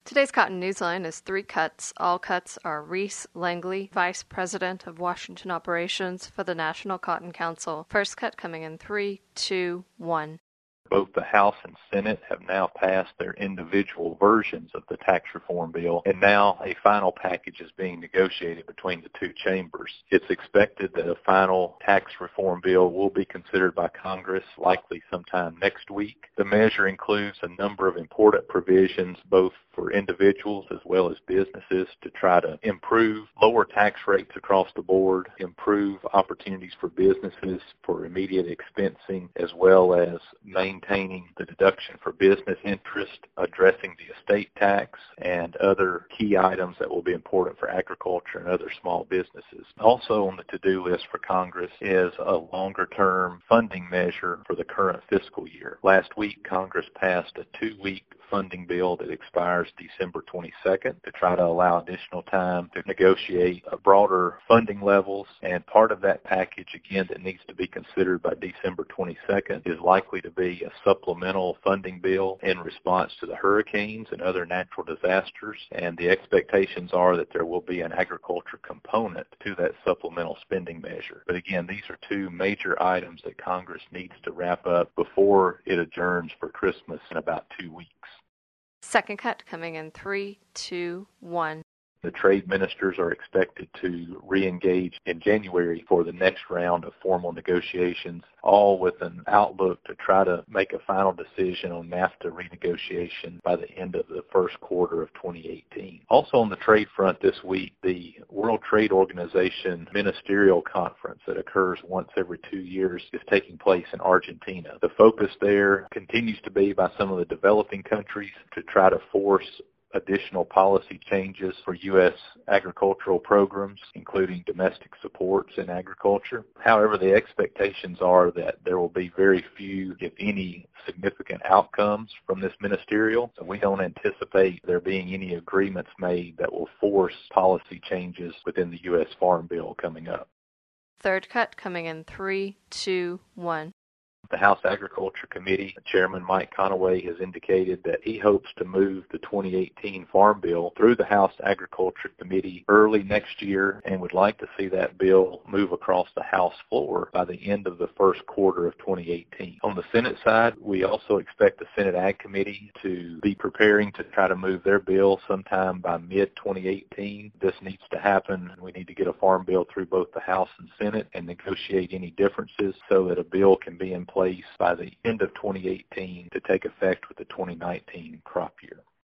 Today's Cotton Newsline is 3 cuts. All cuts are Reese Langley, Vice President of Washington Operations for the National Cotton Council. First cut coming in 3, 2, 1. Both the House and Senate have now passed their individual versions of the tax reform bill, and now a final package is being negotiated between the two chambers. It's expected that a final tax reform bill will be considered by Congress likely sometime next week. The measure includes a number of important provisions, both for individuals as well as businesses, to try to improve lower tax rates across the board, improve opportunities for businesses for immediate expensing, as well as maintaining the deduction for business interest, addressing the estate tax, and other key items that will be important for agriculture and other small businesses. Also on the to-do list for Congress is a longer-term funding measure for the current fiscal year. Last week, Congress passed a 2-week funding bill that expires December 22nd to try to allow additional time to negotiate broader funding levels. And part of that package, again, that needs to be considered by December 22nd is likely to be a supplemental funding bill in response to the hurricanes and other natural disasters. And the expectations are that there will be an agriculture component to that supplemental spending measure. But again, these are 2 major items that Congress needs to wrap up before it adjourns for Christmas in about 2 weeks. Second cut coming in 3, 2, 1. The trade ministers are expected to re-engage in January for the next round of formal negotiations, all with an outlook to try to make a final decision on NAFTA renegotiation by the end of the first quarter of 2018. Also on the trade front this week, the World Trade Organization Ministerial Conference that occurs once every 2 years is taking place in Argentina. The focus there continues to be by some of the developing countries to try to force additional policy changes for U.S. agricultural programs, including domestic supports in agriculture. However, the expectations are that there will be very few, if any, significant outcomes from this ministerial. So we don't anticipate there being any agreements made that will force policy changes within the U.S. Farm Bill coming up. Third cut coming in 3, 2, 1. The House Agriculture Committee Chairman Mike Conaway has indicated that he hopes to move the 2018 Farm Bill through the House Agriculture Committee early next year and would like to see that bill move across the House floor by the end of the first quarter of 2018. On the Senate side, we also expect the Senate Ag Committee to be preparing to try to move their bill sometime by mid-2018. This needs to happen. We need to get a Farm Bill through both the House and Senate and negotiate any differences so that a bill can be in place by the end of 2018 to take effect with the 2019 crop year.